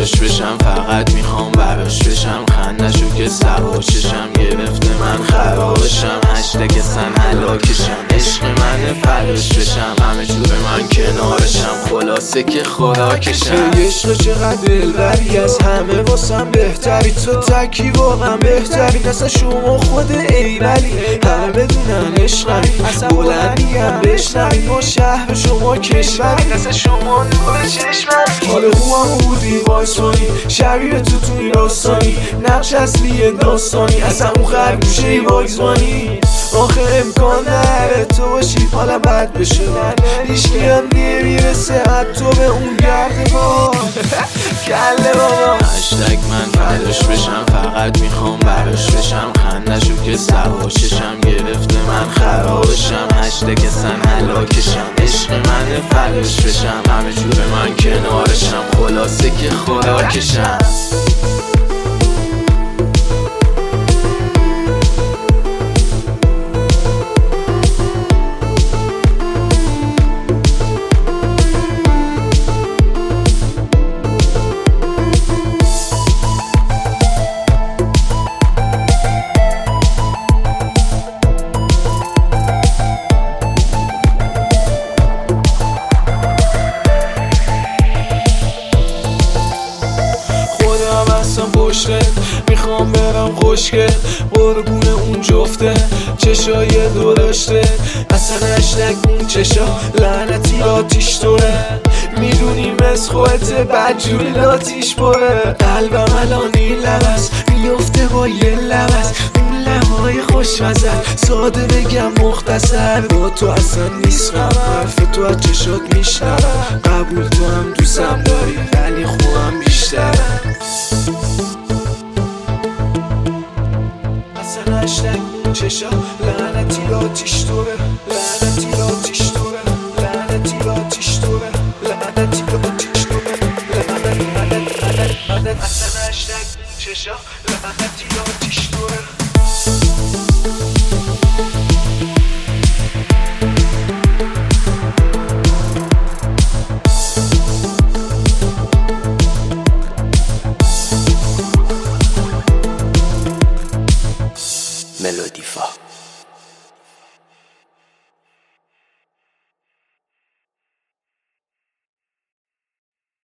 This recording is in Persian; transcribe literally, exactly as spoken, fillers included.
فداش بشم، فقط میخوام براش بشم. خندشو که سوا چشم گرفته من خرابشم. هشتگ سن هلاکشم، عشق من فداش بشم. همه جور من کنارشم، خلاصه که خوراکشم. ای عشق چقدر دلبری، از همه واسم بهتری. تو تکی واقعا بهتری، اصلا شما خود ایولی. همه بدونن عشقمی، بلندیم بشنوی. ما شهر شما کشوری، اصلا شما نور چشممی. حال خوام بودی وایسانی، شبیه تو تو این داستانی. نقش اصلی داستانی، اصلا اون خرگوشه باگزبانی. آخه امکان نره تو باشی حالا بد بشه. هیچکی هم نمیرسه حتی به اون گرد ما. کله بابا هشتگ من فداش بشم، فقط میخوام براش بشم. خندشو که سوا چشم گرفته من خرابشم. هشتگ سن هلاکشم، عشق من فداش بشم. همه جور من کنارشم، خلاصه که خوراکشم. میخوام برم خوشگل قربون اون جفته چشای درشته. اصلا هشتگ اون چشا لعنتی آتیش توره. میدونیم از خودت بدجوری لاتیش بره. قلبم الان این لبست میفته با یه لبست. اون لبهای خوشمزه ساده بگم مختصر. با تو اصلا نیست غم، حرف تو از چشات میشنوم. قبول تو هم دوستم داری ولی خوبم بیشتر. اصلا هشتگ اون چشا لعنتی آتیش توره.